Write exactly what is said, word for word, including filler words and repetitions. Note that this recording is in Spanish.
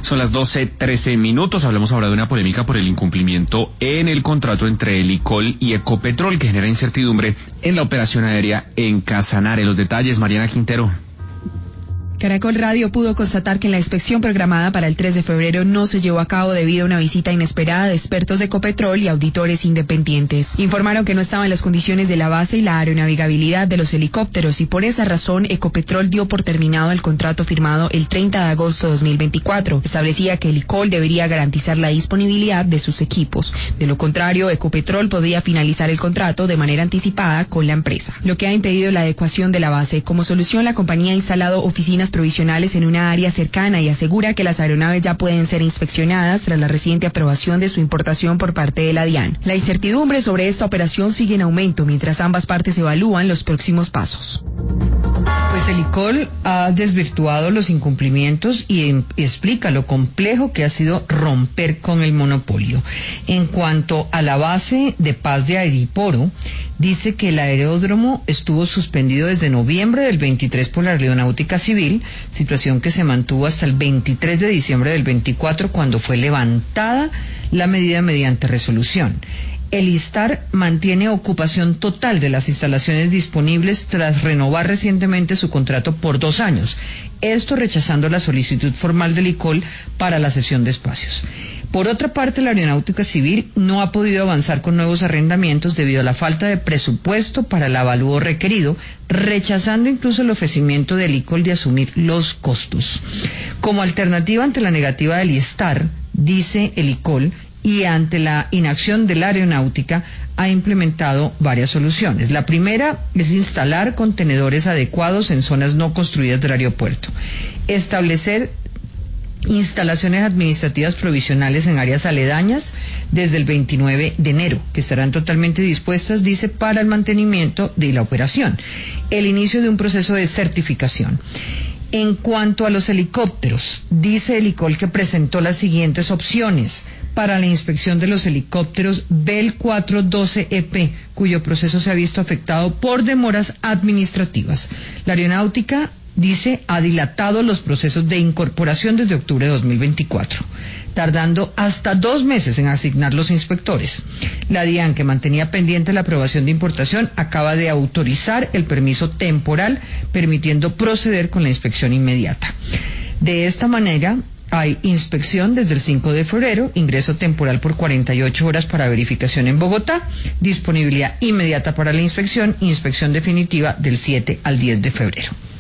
Son las doce trece minutos. Hablamos ahora de una polémica por el incumplimiento en el contrato entre Elicol y Ecopetrol que genera incertidumbre en la operación aérea en Casanare. Los detalles, Mariana Quintero. Caracol Radio pudo constatar que en la inspección programada para el tres de febrero no se llevó a cabo debido a una visita inesperada de expertos de Ecopetrol y auditores independientes. Informaron que no estaban las condiciones de la base y la aeronavegabilidad de los helicópteros y por esa razón Ecopetrol dio por terminado el contrato firmado el treinta de agosto de dos mil veinticuatro. Establecía que Elicol debería garantizar la disponibilidad de sus equipos. De lo contrario, Ecopetrol podría finalizar el contrato de manera anticipada con la empresa, lo que ha impedido la adecuación de la base. Como solución, la compañía ha instalado oficinas provisionales en una área cercana y asegura que las aeronaves ya pueden ser inspeccionadas tras la reciente aprobación de su importación por parte de la DIAN. La incertidumbre sobre esta operación sigue en aumento mientras ambas partes evalúan los próximos pasos. Pues Elicol ha desvirtuado los incumplimientos y em, explica lo complejo que ha sido romper con el monopolio. En cuanto a la base de paz de Airiporo, dice que el aeródromo estuvo suspendido desde noviembre del veintitrés por la Aeronáutica Civil, situación que se mantuvo hasta el veintitrés de diciembre del veinticuatro, cuando fue levantada la medida mediante resolución. El ISTAR mantiene ocupación total de las instalaciones disponibles tras renovar recientemente su contrato por dos años. Esto rechazando la solicitud formal del Elicol para la cesión de espacios. Por otra parte, la Aeronáutica Civil no ha podido avanzar con nuevos arrendamientos debido a la falta de presupuesto para el avalúo requerido, rechazando incluso el ofrecimiento del Elicol de asumir los costos. Como alternativa ante la negativa del ISTAR, dice el Elicol, y ante la inacción de la aeronáutica, ha implementado varias soluciones. La primera es instalar contenedores adecuados en zonas no construidas del aeropuerto, establecer instalaciones administrativas provisionales en áreas aledañas desde el veintinueve de enero, que estarán totalmente dispuestas, dice, para el mantenimiento de la operación. El inicio de un proceso de certificación. En cuanto a los helicópteros, dice Elicol que presentó las siguientes opciones para la inspección de los helicópteros Bell cuatrocientos doce E P, cuyo proceso se ha visto afectado por demoras administrativas. La aeronáutica, dice, ha dilatado los procesos de incorporación desde octubre de dos mil veinticuatro, tardando hasta dos meses en asignar los inspectores. La DIAN, que mantenía pendiente la aprobación de importación, acaba de autorizar el permiso temporal, permitiendo proceder con la inspección inmediata. De esta manera, hay inspección desde el cinco de febrero, ingreso temporal por cuarenta y ocho horas para verificación en Bogotá, disponibilidad inmediata para la inspección, inspección definitiva del siete al diez de febrero.